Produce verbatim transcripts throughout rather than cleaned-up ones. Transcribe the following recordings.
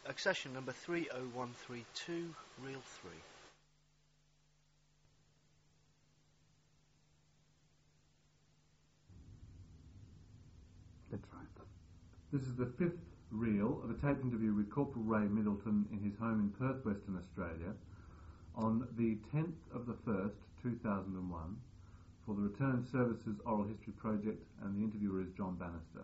accession number three oh one three two, reel three. That's right. This is the fifth reel of a tape interview with Corporal Ray Middleton in his home in Perth, Western Australia, on the tenth of the first, two thousand one, for the Returned Services Oral History Project, and the interviewer is John Bannister.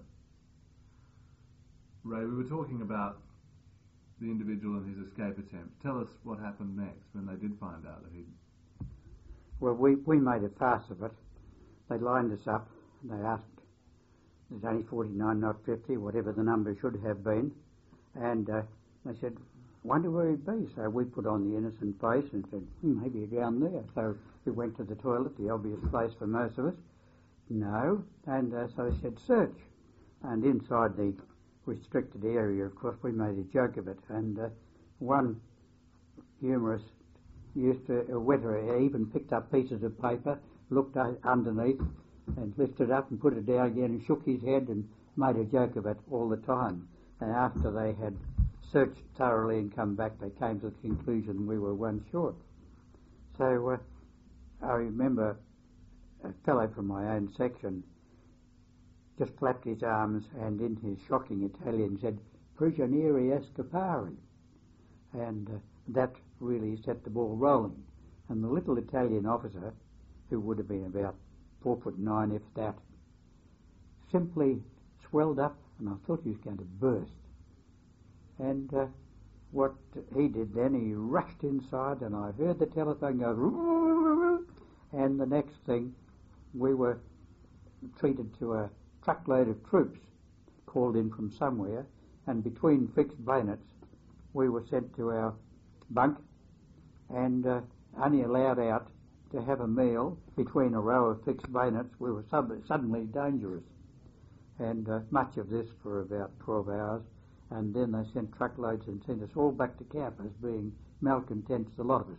Ray, we were talking about the individual and his escape attempt. Tell us what happened next when they did find out that he'd... Well, we, we made a farce of it. They lined us up and they asked, there's only forty-nine, not fifty, whatever the number should have been. And uh, they said, wonder where he'd be. So we put on the innocent face and said, hmm, maybe down there. So we went to the toilet, the obvious place for most of us. No. And uh, so they said, search. And inside the restricted area, of course, we made a joke of it. And uh, one humorist used to, a wetter, even picked up pieces of paper, looked uh, underneath, and lifted up and put it down again and shook his head and made a joke of it all the time. And after they had searched thoroughly and come back, they came to the conclusion we were one short. So uh, I remember a fellow from my own section just clapped his arms and in his shocking Italian said, "Prigionieri escapari." And uh, that really set the ball rolling. And the little Italian officer, who would have been about four foot nine, if that, simply swelled up, and I thought he was going to burst. And uh, what he did then, he rushed inside, and I heard the telephone go, and the next thing, we were treated to a truckload of troops called in from somewhere, and between fixed bayonets, we were sent to our bunk, and uh, only allowed out to have a meal between a row of fixed bayonets. We were sub- suddenly dangerous. And uh, much of this for about twelve hours. And then they sent truckloads and sent us all back to camp as being malcontents, a lot of us.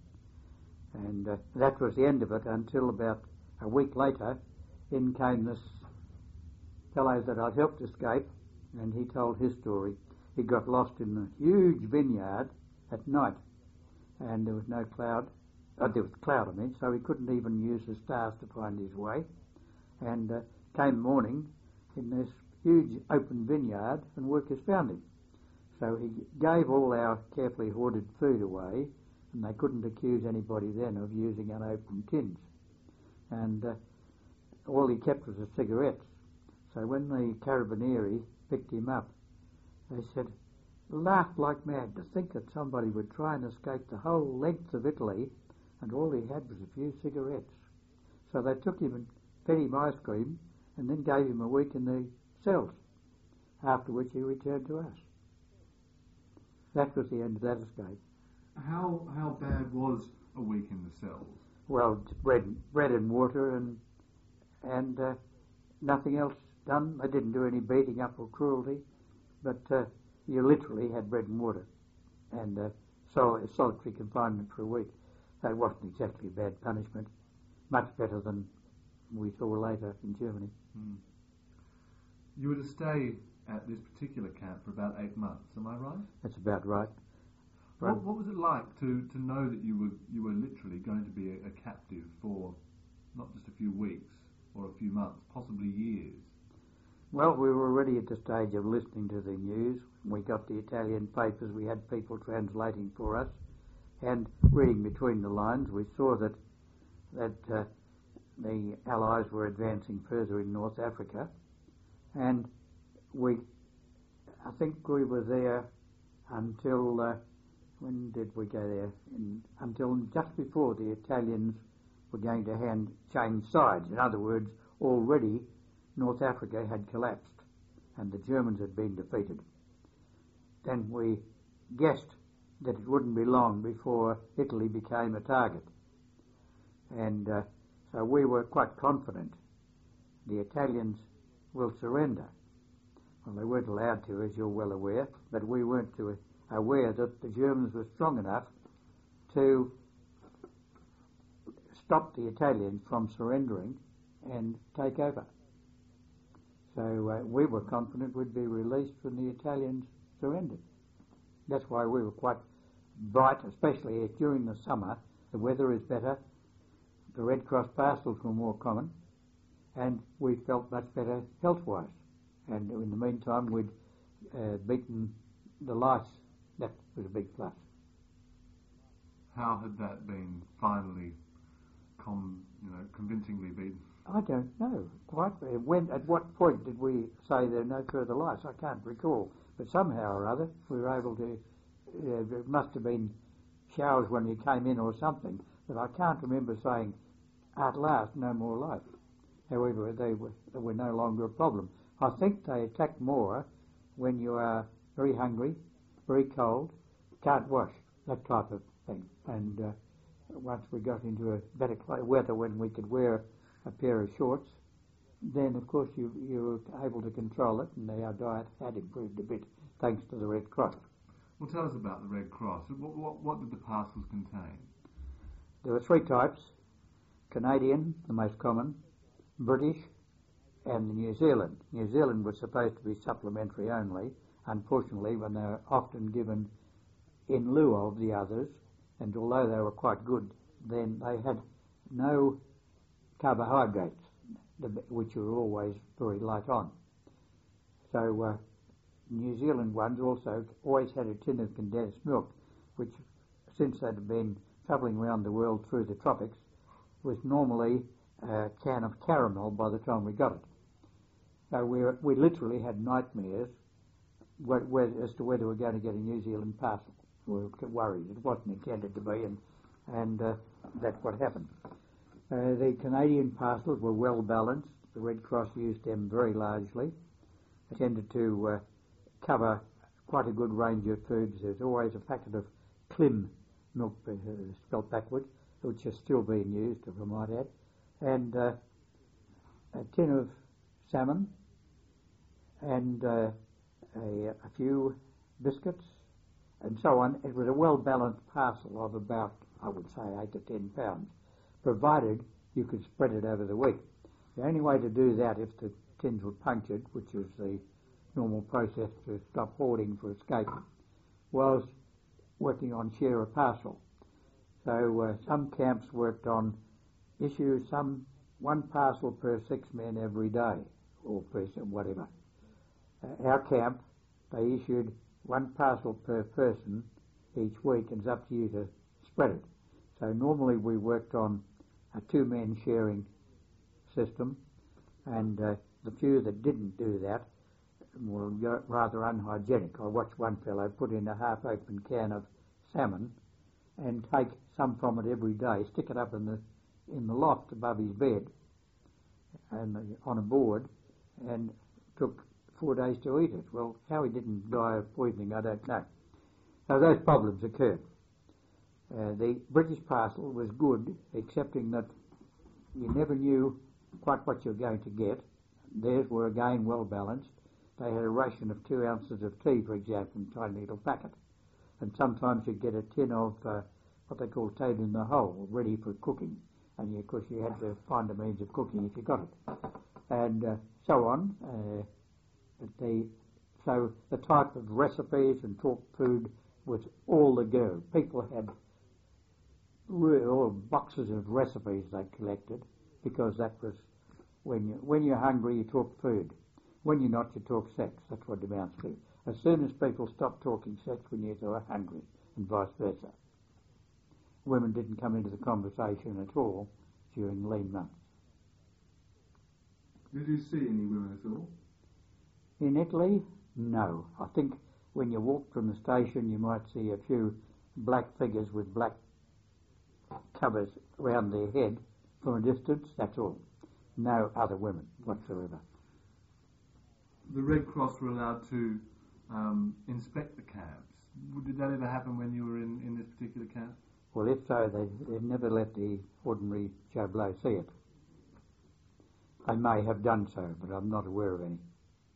And uh, that was the end of it until about a week later, in came this fellow that I'd helped escape, and he told his story. He got lost in a huge vineyard at night, and there was no cloud. Uh, there was cloud, I mean, so he couldn't even use the stars to find his way. And uh, came morning in this huge open vineyard, and workers found him. So he gave all our carefully hoarded food away, and they couldn't accuse anybody then of using unopened tins. And uh, all he kept was the cigarettes. So when the carabinieri picked him up, they said, laughed like mad to think that somebody would try and escape the whole length of Italy, and all he had was a few cigarettes. So they took him and fed him ice cream and then gave him a week in the cells, after which he returned to us. That was the end of that escape. How how bad was a week in the cells? Well, bread, bread and water and, and uh, nothing else done. They didn't do any beating up or cruelty, but uh, you literally had bread and water and uh, sol- solitary confinement for a week. That wasn't exactly a bad punishment. Much better than we saw later in Germany. Mm. You were to stay at this particular camp for about eight months, am I right? That's about right. right. What, what was it like to, to know that you were you were literally going to be a, a captive for not just a few weeks or a few months, possibly years? Well, we were already at the stage of listening to the news. We got the Italian papers, we had people translating for us, and reading between the lines, we saw that that uh, the Allies were advancing further in North Africa, and we, I think we were there until, uh, when did we go there? In, until just before the Italians were going to hand change sides. In other words, already North Africa had collapsed and the Germans had been defeated. Then we guessed that it wouldn't be long before Italy became a target. And uh, so we were quite confident the Italians will surrender. Well, they weren't allowed to, as you're well aware, but we weren't too aware that the Germans were strong enough to stop the Italians from surrendering and take over. So uh, we were confident we'd be released when the Italians surrendered. That's why we were quite bright, especially during the summer. The weather is better, the Red Cross parcels were more common, and we felt much better health-wise. And in the meantime, we'd uh, beaten the lice. That was a big plus. How had that been finally, com, you know, convincingly beaten? I don't know quite. When, at what point did we say there are no further lice? I can't recall. But somehow or other, we were able to. Uh, it must have been showers when you came in or something. But I can't remember saying, at last, no more lice. However, they were, they were no longer a problem. I think they attack more when you are very hungry, very cold, can't wash, that type of thing. And uh, once we got into a better weather when we could wear a pair of shorts, then of course you, you were able to control it, and our diet had improved a bit thanks to the Red Cross. Well, tell us about the Red Cross. What, what, what did the parcels contain? There were three types: Canadian, the most common, British, and the New Zealand. New Zealand was supposed to be supplementary only. Unfortunately, when they were often given in lieu of the others, and although they were quite good, then they had no carbohydrates, which were always very light on. So uh, New Zealand ones also always had a tin of condensed milk, which, since they'd been travelling around the world through the tropics, was normally a can of caramel by the time we got it. So we, were, we literally had nightmares wh- wh- as to whether we were going to get a New Zealand parcel. We were worried. It wasn't intended to be, and, and uh, that's what happened. Uh, the Canadian parcels were well balanced. The Red Cross used them very largely. They tended to uh, cover quite a good range of foods. There's always a packet of Klim milk, uh, spelt backwards, which is still being used, if I might add, and uh, a tin of salmon, and uh, a, a few biscuits, and so on. It was a well-balanced parcel of about, I would say, eight to ten pounds, provided you could spread it over the week. The only way to do that, if the tins were punctured, which is the normal process to stop hoarding for escaping, was working on share a parcel. So uh, some camps worked on issue some one parcel per six men every day, or per whatever. Uh, our camp, they issued one parcel per person each week, and it's up to you to spread it. So normally we worked on a two-men sharing system, and uh, the few that didn't do that were rather unhygienic. I watched one fellow put in a half-open can of salmon and take some from it every day, stick it up in the in the loft above his bed and uh, on a board, and took four days to eat it. Well, how he didn't die of poisoning, I don't know. So those problems occurred. Uh, the British parcel was good, excepting that you never knew quite what you were going to get. Theirs were again well balanced. They had a ration of two ounces of tea, for example, in a tiny little packet. And sometimes you'd get a tin of uh, what they call toad in the hole, ready for cooking. And you, of course you had to find a means of cooking if you got it. And uh, so on. Uh, the, so the type of recipes and talk food was all the go. People had real boxes of recipes they collected, because that was, when, you, when you're hungry you talk food. When you're not, you talk sex. That's what it amounts to. As soon as people stopped talking sex, we knew they were hungry, and vice versa. Women didn't come into the conversation at all during lean months. Did you see any women at all? In Italy, no. I think when you walked from the station, you might see a few black figures with black covers around their head from a distance, that's all. No other women whatsoever. The Red Cross were allowed to um, inspect the camps. Did that ever happen when you were in, in this particular camp? Well, if so, they, they never let the ordinary Joe Blow see it. They may have done so, but I'm not aware of any.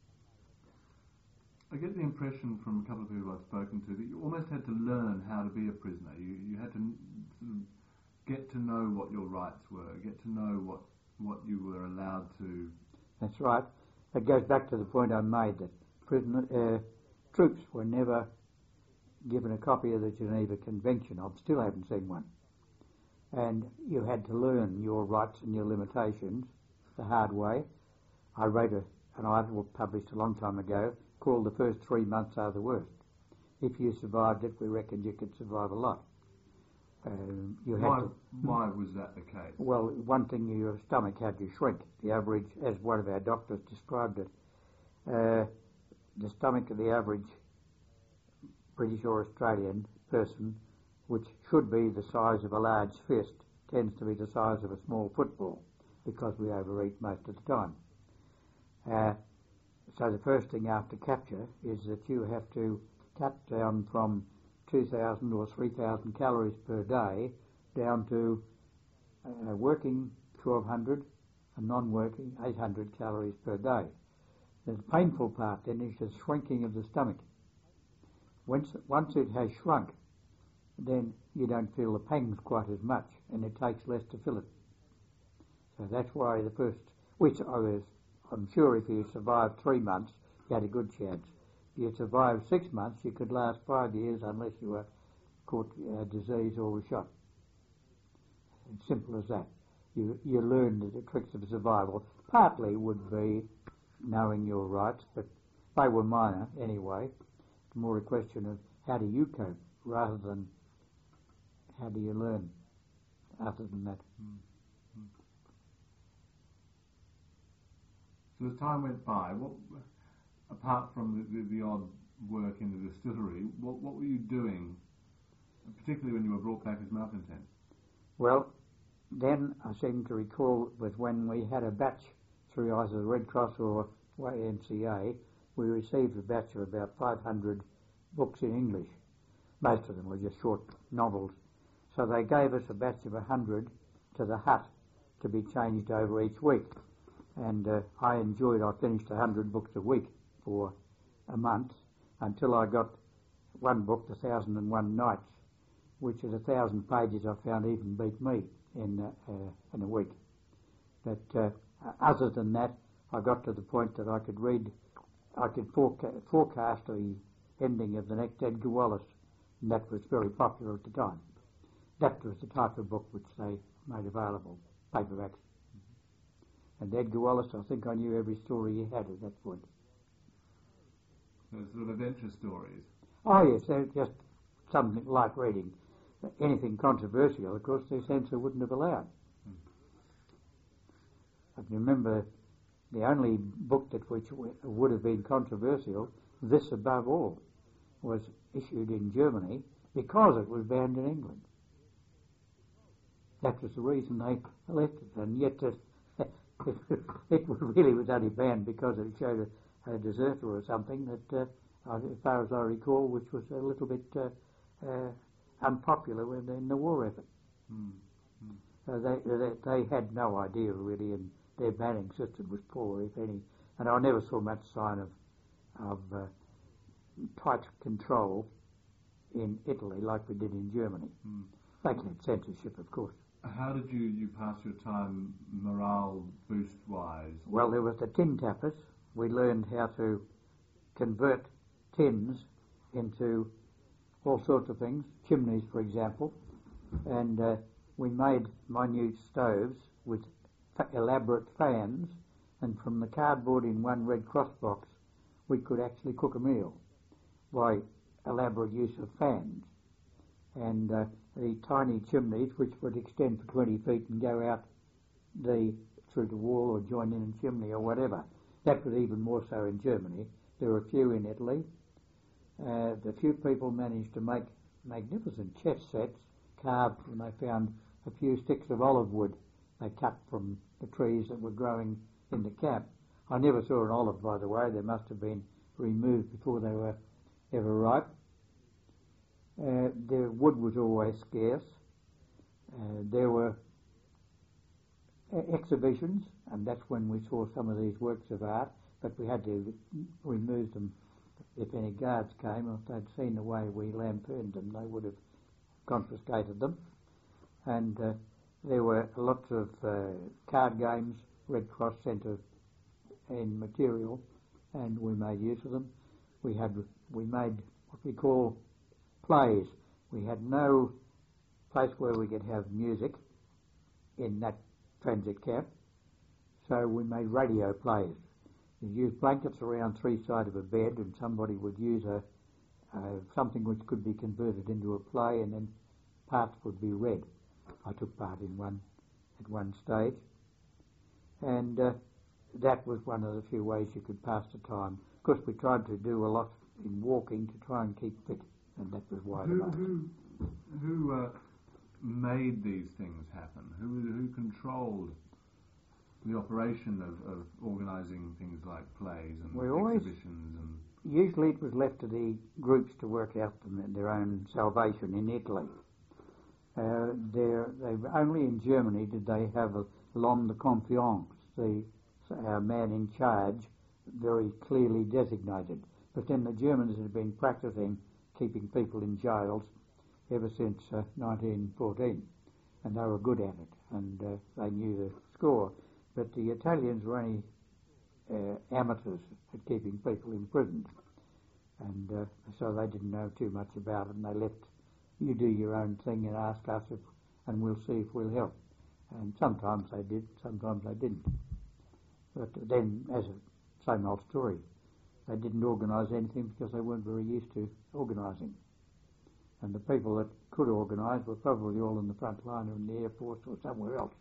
I get the impression from a couple of people I've spoken to that you almost had to learn how to be a prisoner. You, you had to sort of get to know what your rights were, get to know what, what you were allowed to... That's right. It goes back to the point I made that prisoner, uh, troops were never given a copy of the Geneva Convention. I still haven't seen one. And you had to learn your rights and your limitations the hard way. I wrote a, an article published a long time ago called "The First Three Months Are the Worst." If you survived it, we reckoned you could survive a lot. Um, you had why, to, why was that the case? Well, one thing, your stomach had to shrink. The average, as one of our doctors described it, uh, the stomach of the average British or Australian person, which should be the size of a large fist, tends to be the size of a small football because we overeat most of the time. Uh, so the first thing after capture is that you have to cut down from two thousand or three thousand calories per day down to uh, working twelve hundred and non-working eight hundred calories per day. The painful part then is the shrinking of the stomach. Once, once it has shrunk, then you don't feel the pangs quite as much, and it takes less to fill it. So that's why the first, which I was, I'm sure if you survived three months, you had a good chance. If you survived six months, you could last five years unless you were caught uh, disease or were shot. It's simple as that. You you learn the tricks of survival. Partly would be knowing your rights, but they were minor anyway. It's more a question of how do you cope rather than how do you learn other than that. Mm-hmm. So as time went by, what, apart from the, the, the odd work in the distillery, what, what were you doing, particularly when you were brought back as malcontent? Well, then I seem to recall was when we had a batch through either the Red Cross or Y M C A, we received a batch of about five hundred books in English. Most of them were just short novels. So they gave us a batch of one hundred to the hut to be changed over each week. And uh, I enjoyed, I finished one hundred books a week for a month until I got one book, The Thousand and One Nights, which is a thousand pages I found even beat me in, uh, uh, in a week. But uh, other than that, I got to the point that I could read, I could foreca- forecast the ending of the next Edgar Wallace, and that was very popular at the time. That was the type of book which they made available, paperbacks. And Edgar Wallace, I think I knew every story he had at that point. Those sort of adventure stories? Oh yes, they're just something like reading. Anything controversial, of course, the censor wouldn't have allowed. Hmm. I can remember the only book that which w- would have been controversial, This Above All, was issued in Germany because it was banned in England. That was the reason they left it, and yet it, it, it really was only banned because it showed a, a deserter or something that, uh, as far as I recall, which was a little bit uh, uh, unpopular within in the war effort. Mm. Mm. So they, they they had no idea really, and their banning system was poor, if any. And I never saw much sign of of uh, tight control in Italy like we did in Germany. Mm. They had censorship, of course. How did you, you pass your time morale boost-wise? Well, there was the tin tappers. We learned how to convert tins into all sorts of things, chimneys, for example, and uh, we made minute stoves with fa- elaborate fans, and from the cardboard in one Red Cross box, we could actually cook a meal by elaborate use of fans. And uh, the tiny chimneys, which would extend for twenty feet and go out the through the wall or join in a chimney or whatever. That was even more so in Germany. There were a few in Italy. Uh, the few people managed to make magnificent chess sets carved when they found a few sticks of olive wood they cut from the trees that were growing in the camp. I never saw an olive, by the way. They must have been removed before they were ever ripe. Uh, the wood was always scarce. Uh, there were uh, exhibitions, and that's when we saw some of these works of art, but we had to remove them if any guards came, or if they'd seen the way we lampooned them, they would have confiscated them. And uh, there were lots of uh, card games, Red Cross Centre in material, and we made use of them. We had we made what we call plays. We had no place where we could have music in that transit camp, so we made radio plays. You used blankets around three sides of a bed, and somebody would use a uh, something which could be converted into a play, and then parts would be read. I took part in one at one stage, and uh, that was one of the few ways you could pass the time. Of course, we tried to do a lot in walking to try and keep fit, and that was why. Who who, who uh, made these things happen? Who who controlled the operation of, of organising things like plays and we always, exhibitions? And usually it was left to the groups to work out them, their own salvation in Italy. Uh, they only in Germany did they have a l'homme de confiance, the uh, man in charge, very clearly designated. But then the Germans had been practising keeping people in jails ever since uh, nineteen fourteen, and they were good at it, and uh, they knew the score. But the Italians were only uh, amateurs at keeping people imprisoned, and uh, so they didn't know too much about it, and they left you do your own thing and ask us if, and we'll see if we'll help. And sometimes they did, sometimes they didn't. But then, as a same old story, they didn't organise anything because they weren't very used to organising. And the people that could organise were probably all in the front line or in the Air Force or somewhere else.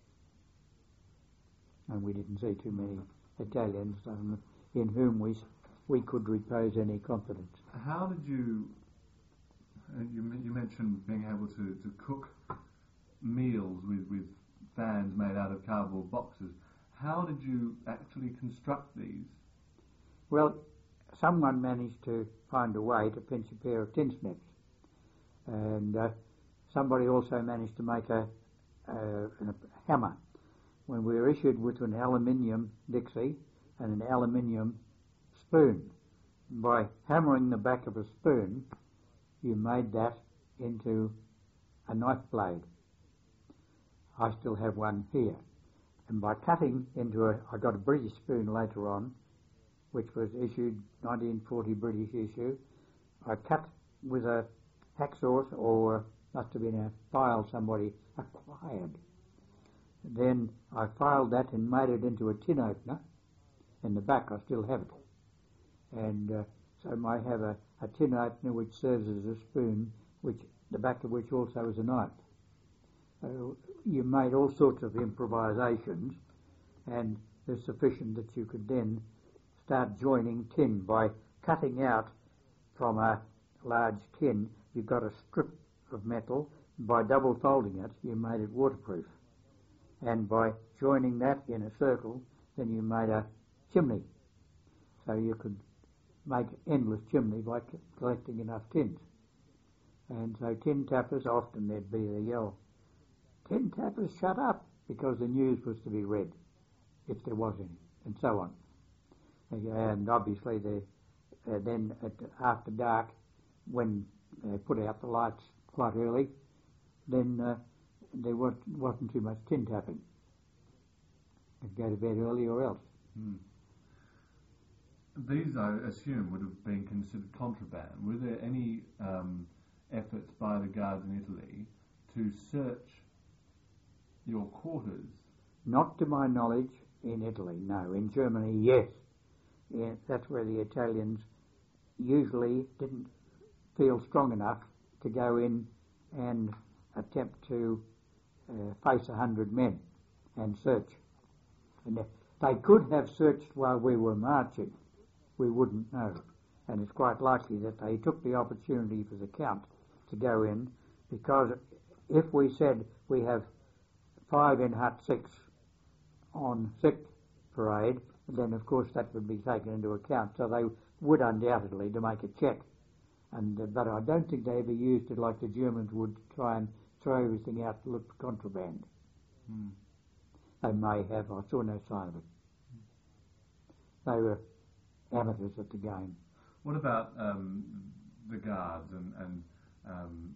And we didn't see too many Italians um, in whom we we could repose any confidence. How did you, uh, you, you mentioned being able to, to cook meals with, with fans made out of cardboard boxes. How did you actually construct these? Well, someone managed to find a way to pinch a pair of tin snips. And uh, somebody also managed to make a, a, a hammer. When we were issued with an aluminium Dixie and an aluminium spoon, by hammering the back of a spoon, you made that into a knife blade. I still have one here. And by cutting into a, I got a British spoon later on, which was issued nineteen forty British issue. I cut with a hacksaw, or must have been a file somebody acquired. Then I filed that and made it into a tin opener. In the back I still have it. And uh, so I have a, a tin opener which serves as a spoon, which the back of which also is a knife. Uh, you made all sorts of improvisations, and there's sufficient that you could then start joining tin by cutting out from a large tin. You got a strip of metal. By double folding it, you made it waterproof. And by joining that in a circle, then you made a chimney. So you could make endless chimney by c- collecting enough tins. And so tin tappers, often there'd be the yell, "Tin tappers, shut up," because the news was to be read, if there was any, and so on. And obviously they, uh, then at, after dark, when they put out the lights quite early, then uh, there wasn't, wasn't too much tin tapping. They'd go to bed early or else. Hmm. These, I assume, would have been considered contraband. Were there any um, efforts by the guards in Italy to search your quarters? Not to my knowledge in Italy, no. In Germany, yes. Yeah, that's where the Italians usually didn't feel strong enough to go in and attempt to uh, face a hundred men and search. And they could have searched while we were marching. We wouldn't know. And it's quite likely that they took the opportunity for the count to go in, because if we said we have five in Hut six on sick parade, then of course that would be taken into account. So they would undoubtedly to make a check. And uh, but I don't think they ever used it like the Germans would to try and throw everything out to look for contraband. Hmm. They may have. I saw no sign of it. They were amateurs at the game. What about um, the guards and and um,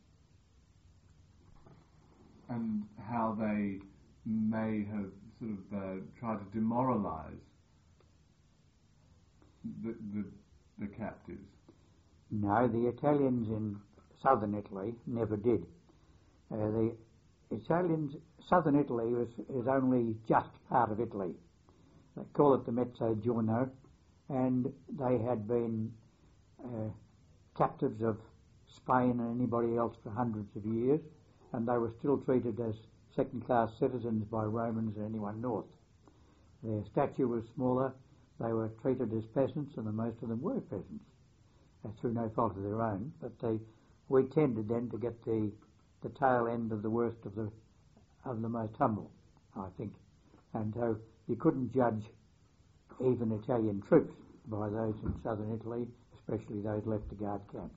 and how they may have sort of uh, tried to demoralise the, the the captives? No, the Italians in southern Italy never did. Uh, the Italians, southern Italy was, is only just part of Italy. They call it the Mezzogiorno, and they had been uh, captives of Spain and anybody else for hundreds of years, and they were still treated as second-class citizens by Romans and anyone north. Their stature was smaller, they were treated as peasants, and the most of them were peasants, uh, through no fault of their own, but they, we tended then to get the, the tail end of the worst of the, of the most humble, I think. And so you couldn't judge even Italian troops by those in southern Italy, especially those left to guard camps.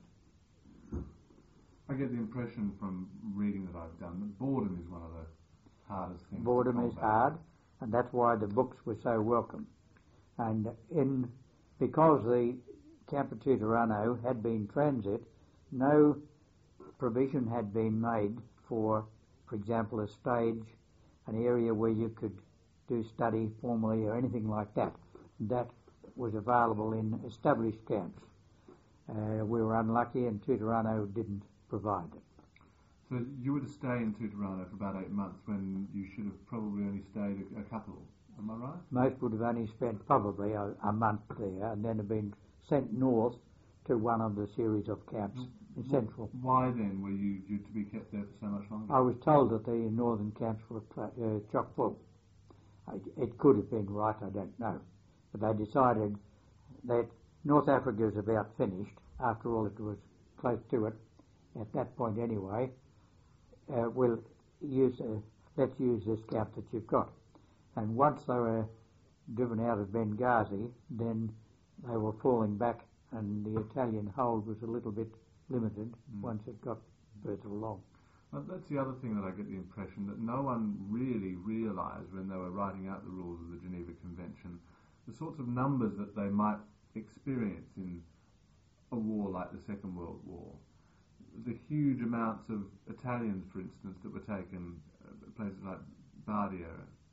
I get the impression from reading that I've done that boredom is one of the hardest things. Boredom is hard, and that's why the books were so welcome. And in because the Campo Tutorano had been transit, no provision had been made for, for example, a stage, an area where you could do study formally or anything like that. That was available in established camps. Uh, we were unlucky, and Tutorano didn't provide it. So you were to stay in Tutorano for about eight months when you should have probably only stayed a, a couple. Am I right? Most would have only spent probably a, a month there, and then have been sent north to one of the series of camps in w- Central. Why then were you due to be kept there for so much longer? I was told that the northern camps were uh, chock full. I, it could have been right, I don't know. But they decided that North Africa is about finished. After all, it was close to it at that point anyway. Uh, we'll use, uh, let's use this camp that you've got. And once they were driven out of Benghazi, then they were falling back, and the Italian hold was a little bit limited mm. once it got further along. Well, that's the other thing that I get the impression that no one really realised when they were writing out the rules of the Geneva Convention, the sorts of numbers that they might experience in a war like the Second World War. The huge amounts of Italians, for instance, that were taken, uh, places like Bardia.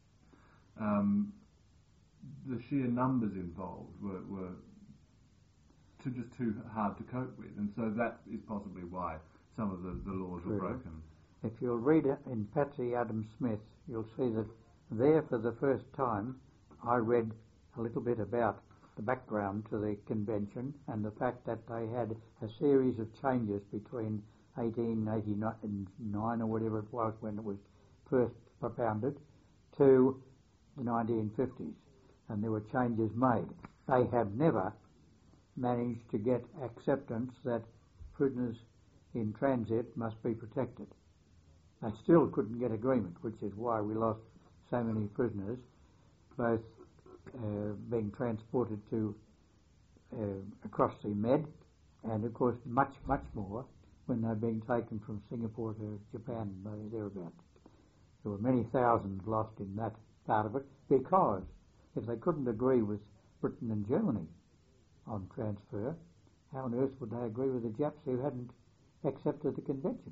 Um, the sheer numbers involved were, were too, just too hard to cope with, and so that is possibly why some of the, the laws True. were broken. If you'll read it in Patsy Adam Smith, you'll see that there for the first time I read a little bit about the background to the convention and the fact that they had a series of changes between eighteen eighty-nine or whatever it was when it was first propounded to the nineteen fifties, and there were changes made. They have never managed to get acceptance that prisoners in transit must be protected. They still couldn't get agreement, which is why we lost so many prisoners, both uh, being transported to uh, across the Med, and of course much, much more when they're being taken from Singapore to Japan, thereabouts. There were many thousands lost in that part of it, because if they couldn't agree with Britain and Germany on transfer, how on earth would they agree with the Japs who hadn't accepted the convention?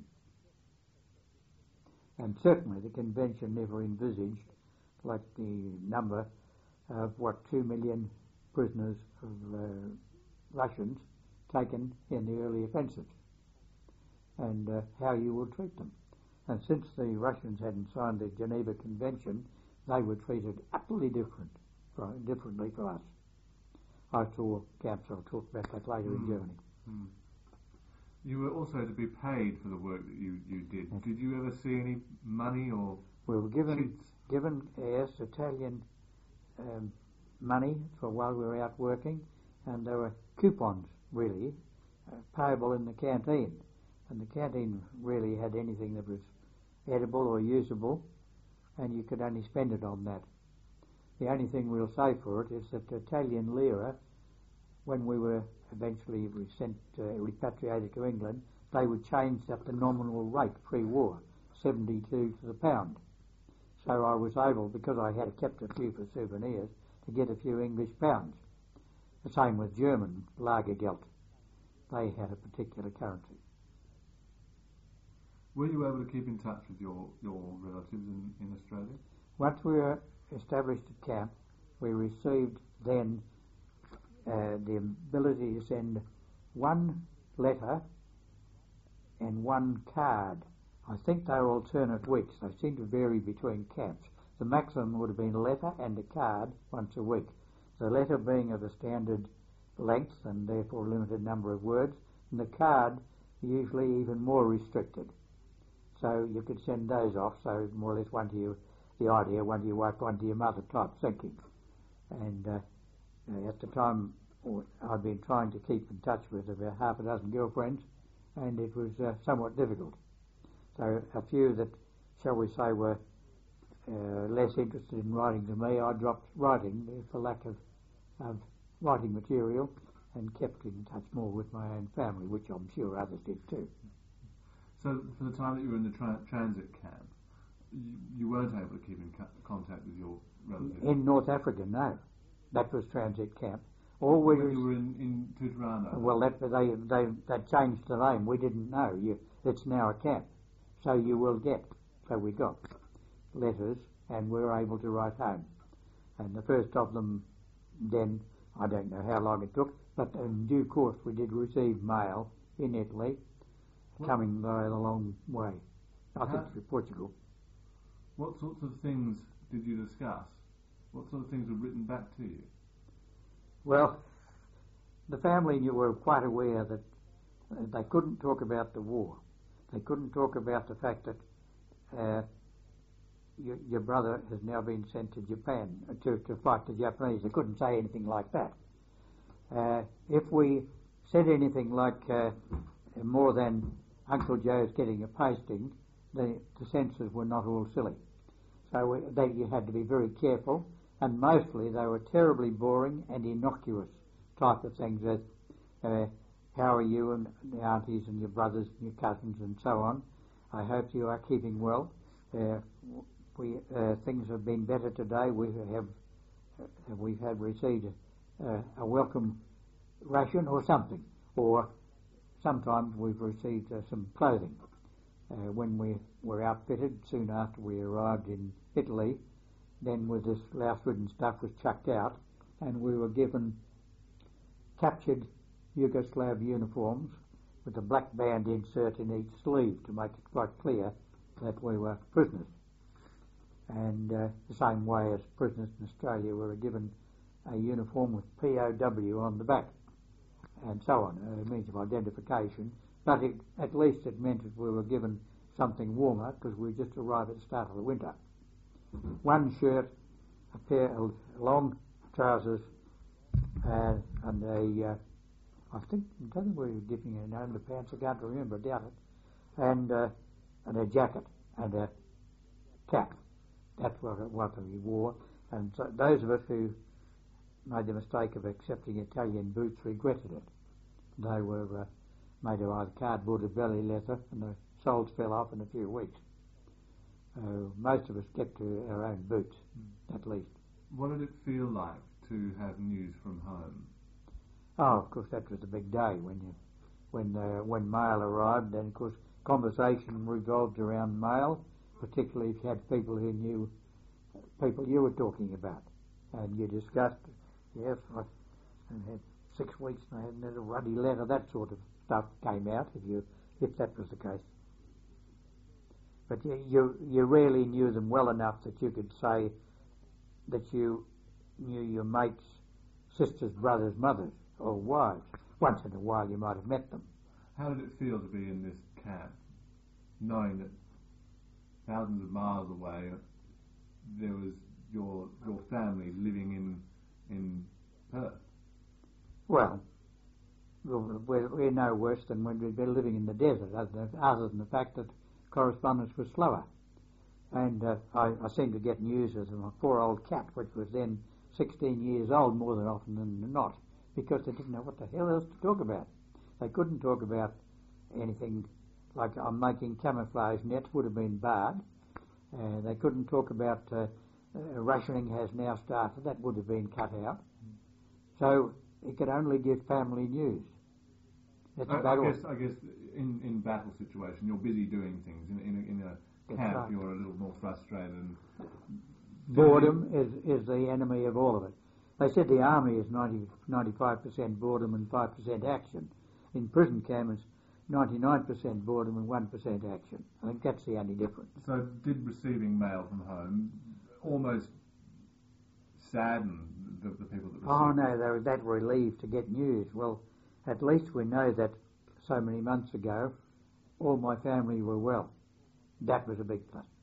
And certainly the convention never envisaged, like the number of what, two million prisoners of uh, Russians taken in the early offensives, and uh, how you will treat them. And since the Russians hadn't signed the Geneva Convention, they were treated utterly different, differently from us. I saw camps, I'll talk about that later mm. in Germany. Mm. You were also to be paid for the work that you, you did. Yes. Did you ever see any money or We were given, sheets? given yes, Italian um, money for while we were out working, and there were coupons, really, uh, payable in the canteen. And the canteen really had anything that was edible or usable, and you could only spend it on that. The only thing we'll say for it is that the Italian lira, when we were eventually sent, uh, repatriated to England, they would change up the nominal rate pre-war, seventy-two to the pound. So I was able, because I had kept a few for souvenirs, to get a few English pounds. The same with German Lagergeld. They had a particular currency. Were you able to keep in touch with your, your relatives in, in Australia? Once we were established at camp, we received then uh, the ability to send one letter and one card. I think they were alternate weeks. They seemed to vary between camps. The maximum would have been a letter and a card once a week. The letter being of a standard length and therefore a limited number of words, and the card usually even more restricted. So you could send those off, so more or less one to you, the idea, one to your wife, one to your mother type thinking. And uh, at the time I'd been trying to keep in touch with about half a dozen girlfriends, and it was uh, somewhat difficult. So a few that, shall we say, were uh, less interested in writing to me, I dropped writing for lack of, of writing material and kept in touch more with my own family, which I'm sure others did too. So for the time that you were in the tra- transit camp, you, you weren't able to keep in co- contact with your relatives? In North Africa, no. That was transit camp. All we when you were in, in Tutarano? Well, that, they, they, they changed the name. We didn't know. You, it's now a camp. So you will get. So we got letters and we were able to write home. And the first of them then, I don't know how long it took, but in due course we did receive mail in Italy, what? coming by the long way. I think through Portugal. What sorts of things did you discuss? What sort of things were written back to you? Well, the family were quite aware that they couldn't talk about the war. They couldn't talk about the fact that uh, your, your brother has now been sent to Japan to, to fight the Japanese. They couldn't say anything like that. Uh, if we said anything like uh, more than Uncle Joe's getting a posting, the, the censors were not all silly. So we, they, you had to be very careful, and mostly they were terribly boring and innocuous type of things as uh, how are you and the aunties and your brothers and your cousins and so on. I hope you are keeping well. Uh, we uh, things have been better today. We have uh, we've had received a, a welcome ration or something, or sometimes we've received uh, some clothing. Uh, when we were outfitted soon after we arrived in Italy, then with this louse-ridden stuff was chucked out, and we were given captured Yugoslav uniforms with a black band insert in each sleeve to make it quite clear that we were prisoners. And uh, the same way as prisoners in Australia were given a uniform with P O W on the back, and so on, a means of identification. But it, at least it meant that we were given something warmer because we just arrived at the start of the winter. One shirt, a pair of long trousers, uh, and a, uh, I think, I don't think we were giving an underpants, I can't remember, I doubt it, and, uh, and a jacket and a cap. That's what, what we wore. And so those of us who made the mistake of accepting Italian boots regretted it. They were uh, made of either cardboard or belly leather, and the soles fell off in a few weeks. Uh, most of us kept to our own boots, mm. at least. What did it feel like to have news from home? Oh, of course, that was a big day when you, when uh, when mail arrived. And of course, conversation revolved around mail, particularly if you had people who knew people you were talking about, and you discussed. Yes, I had six weeks and I hadn't had a ruddy letter. That sort of stuff came out if you if that was the case. But you, you you really knew them well enough that you could say that you knew your mates' sisters, brothers, mothers, or wives. Once in a while you might have met them. How did it feel to be in this camp, knowing that thousands of miles away there was your your family living in in Perth? Well, we're, we're no worse than when we'd been living in the desert, other, other than the fact that correspondence was slower. And uh, I, I seemed to get news of my poor old cat, which was then sixteen years old more than often than not, because they didn't know what the hell else to talk about. They couldn't talk about anything like I'm making camouflage nets would have been barred. Uh, they couldn't talk about uh, uh, rationing has now started. That would have been cut out. So it could only give family news. That's I, about I guess all. I guess in in battle situation you're busy doing things. In in a, in a camp right. You're a little more frustrated. And boredom is is the enemy of all of it. They said the army is ninety, ninety-five percent boredom and five percent action. In prison cameras, ninety-nine percent boredom and one percent action. I think that's the only difference. So did receiving mail from home almost sadden the, the people that received Oh it? no, they were that relieved to get news. Well, at least we know that so many months ago all my family were well. That was a big plus.